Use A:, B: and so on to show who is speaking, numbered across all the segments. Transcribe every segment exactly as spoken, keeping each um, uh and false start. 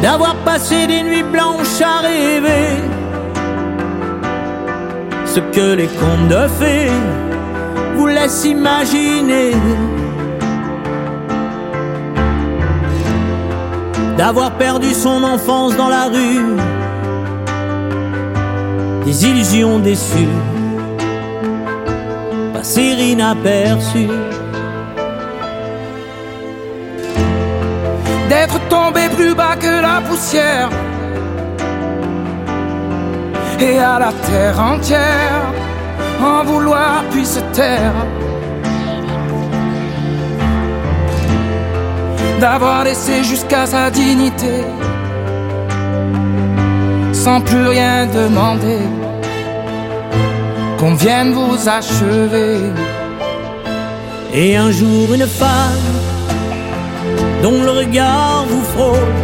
A: d'avoir passé des nuits blanches à rêver ce que les contes de fées vous laissent imaginer, d'avoir perdu son enfance dans la rue, des illusions déçues, passer inaperçues,
B: d'être tombé plus bas que la poussière et à la terre entière en vouloir puis se taire, d'avoir laissé jusqu'à sa dignité sans plus rien demander, qu'on vienne vous achever.
A: Et un jour une femme dont le regard vous frôle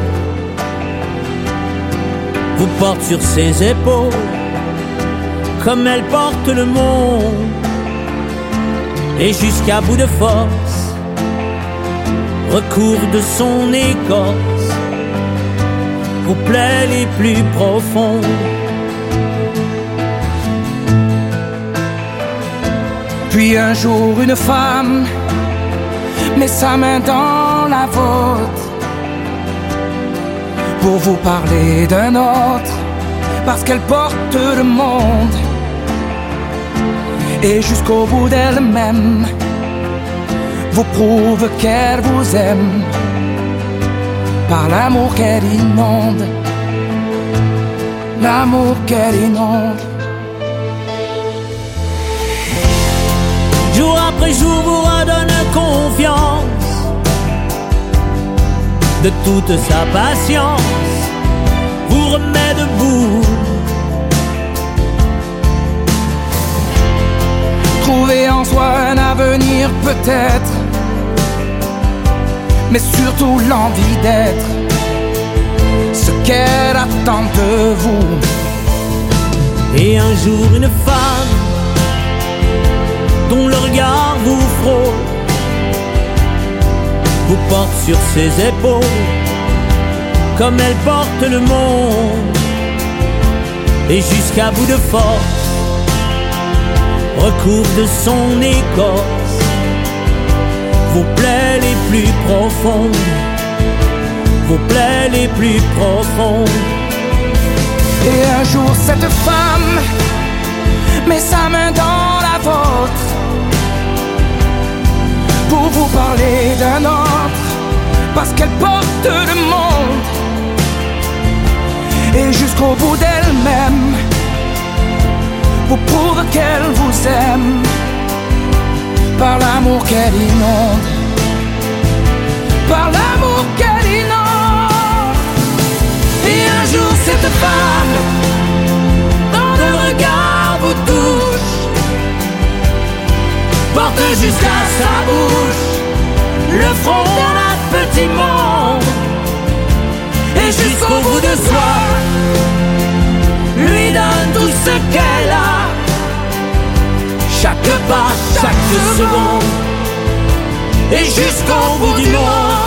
A: vous porte sur ses épaules comme elle porte le monde, et jusqu'à bout de force recours de son écorce vos plaies les plus profondes.
B: Puis un jour une femme met sa main dans la vôtre pour vous parler d'un autre, parce qu'elle porte le monde, et jusqu'au bout d'elle-même vous prouve qu'elle vous aime par l'amour qu'elle inonde, l'amour qu'elle inonde.
A: Jour après jour vous redonne confiance de toute sa patience, vous remet debout.
B: Trouver en soi un avenir peut-être, mais surtout l'envie d'être ce qu'elle attend de vous.
A: Et un jour une femme dont le regard vous frôle vous porte sur ses épaules comme elle porte le monde, et jusqu'à bout de force recouvre de son écorce vos plaies les plus profondes, vos plaies les plus profondes.
B: Et un jour cette femme met sa main dans la vôtre pour vous parler d'un autre, parce qu'elle porte le monde, et jusqu'au bout d'elle-même vous prouve qu'elle vous aime par l'amour qu'elle inonde, par l'amour qu'elle inonde. Et un jour cette femme dans le regard vous touche, porte jusqu'à sa bouche le front d'un petit monde, et jusqu'au bout de soi lui donne tout ce qu'elle a, chaque pas, chaque seconde, et jusqu'au bout du monde.